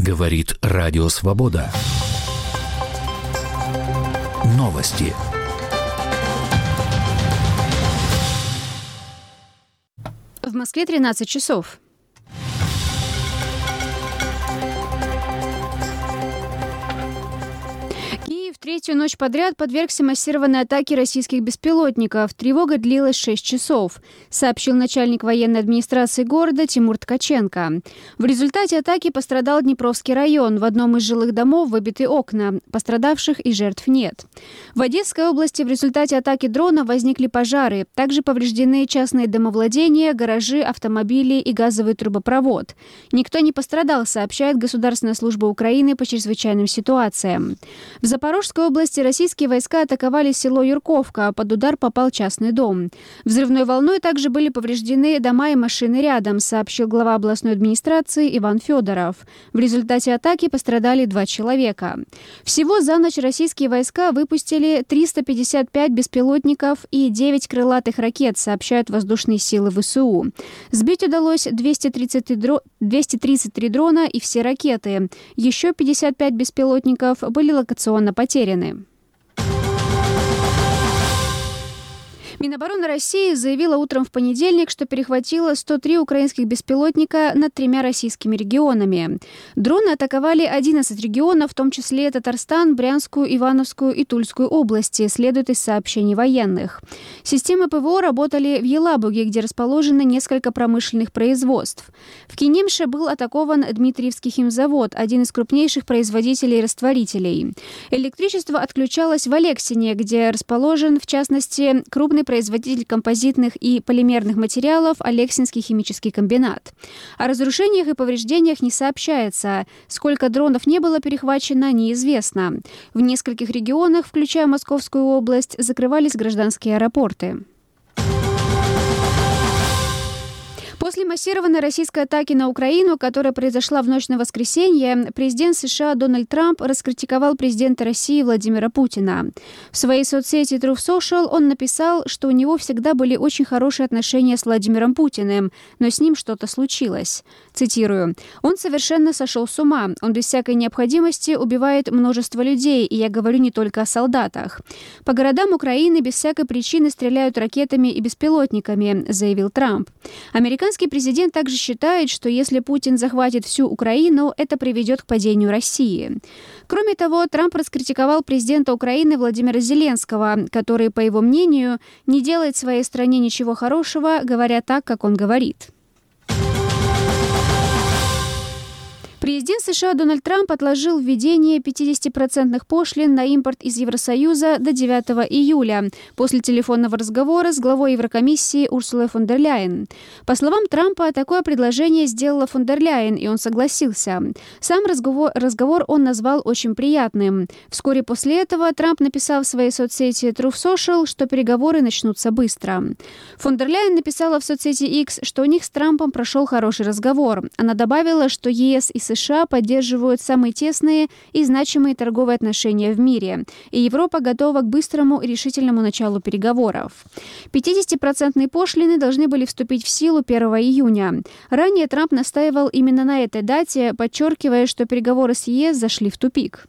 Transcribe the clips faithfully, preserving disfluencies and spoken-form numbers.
Говорит Радио Свобода. Новости. В Москве тринадцать часов. Киев третью ночь подряд подвергся массированной атаке российских беспилотников. Тревога длилась шесть часов, сообщил начальник военной администрации города Тимур Ткаченко. В результате атаки пострадал Днепровский район. В одном из жилых домов выбиты окна. Пострадавших и жертв нет. В Одесской области в результате атаки дрона возникли пожары. Также повреждены частные домовладения, гаражи, автомобили и газовый трубопровод. Никто не пострадал, сообщает Государственная служба Украины по чрезвычайным ситуациям. В Запорожской области российские войска атаковали село Юрковка. Под удар попал частный дом. Взрывной волной также были повреждены дома и машины рядом, сообщил глава областной администрации Иван Федоров. В результате атаки пострадали два человека. Всего за ночь российские войска выпустили триста пятьдесят пять беспилотников и девять крылатых ракет, сообщают воздушные силы ВСУ. Сбить удалось двести тридцать три дрона и все ракеты. Еще пятьдесят пять беспилотников были локационно потеряны. Минобороны России заявила утром в понедельник, что перехватила сто три украинских беспилотника над тремя российскими регионами. Дроны атаковали одиннадцать регионов, в том числе Татарстан, Брянскую, Ивановскую и Тульскую области, следует из сообщений военных. Системы ПВО работали в Елабуге, где расположено несколько промышленных производств. В Кинемше был атакован Дмитриевский химзавод, один из крупнейших производителей растворителей. Электричество отключалось в Алексине, где расположен, в частности, крупный производитель композитных и полимерных материалов Алексинский химический комбинат. О разрушениях и повреждениях не сообщается. Сколько дронов не было перехвачено, неизвестно. В нескольких регионах, включая Московскую область, закрывались гражданские аэропорты. После массированной российской атаки на Украину, которая произошла в ночь на воскресенье, президент США Дональд Трамп раскритиковал президента России Владимира Путина. В своей соцсети Truth Social он написал, что у него всегда были очень хорошие отношения с Владимиром Путиным, но с ним что-то случилось. Цитирую: «Он совершенно сошел с ума. Он без всякой необходимости убивает множество людей, и я говорю не только о солдатах. По городам Украины без всякой причины стреляют ракетами и беспилотниками», заявил Трамп. Американский президент также считает, что если Путин захватит всю Украину, это приведет к падению России. Кроме того, Трамп раскритиковал президента Украины Владимира Зеленского, который, по его мнению, не делает своей стране ничего хорошего, говоря так, как он говорит. Президент США Дональд Трамп отложил введение пятидесятипроцентных пошлин на импорт из Евросоюза до девятого июля после телефонного разговора с главой Еврокомиссии Урсулой фон дер Ляйен. По словам Трампа, такое предложение сделала фон дер Ляйен, и он согласился. Сам разговор, разговор он назвал очень приятным. Вскоре после этого Трамп написал в своей соцсети Truth Social, что переговоры начнутся быстро. Фон дер Ляйен написала в соцсети X, что у них с Трампом прошел хороший разговор. Она добавила, что ЕС и США поддерживают самые тесные и значимые торговые отношения в мире, и Европа готова к быстрому и решительному началу переговоров. пятидесятипроцентные пошлины должны были вступить в силу первого июня. Ранее Трамп настаивал именно на этой дате, подчеркивая, что переговоры с ЕС зашли в тупик.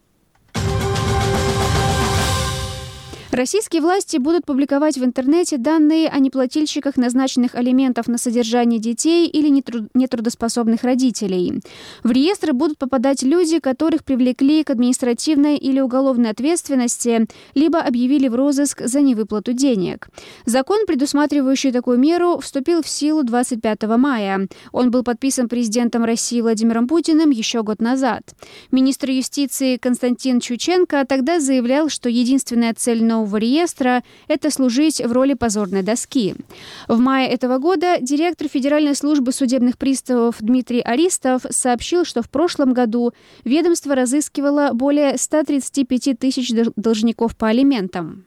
Российские власти будут публиковать в интернете данные о неплательщиках назначенных алиментов на содержание детей или нетрудоспособных родителей. В реестр будут попадать люди, которых привлекли к административной или уголовной ответственности, либо объявили в розыск за невыплату денег. Закон, предусматривающий такую меру, вступил в силу двадцать пятого мая. Он был подписан президентом России Владимиром Путиным еще год назад. Министр юстиции Константин Чученко тогда заявлял, что единственная цель нового реестра – это служить в роли позорной доски. В мае этого года директор Федеральной службы судебных приставов Дмитрий Аристов сообщил, что в прошлом году ведомство разыскивало более ста тридцати пяти тысяч должников по алиментам.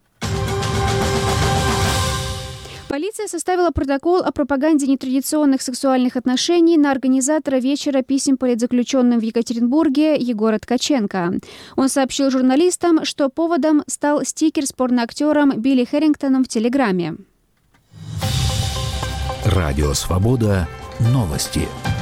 Полиция составила протокол о пропаганде нетрадиционных сексуальных отношений на организатора вечера писем политзаключенным в Екатеринбурге Егора Ткаченко. Он сообщил журналистам, что поводом стал стикер с порноактером Билли Хэрингтоном в Телеграме. Радио «Свобода». Новости.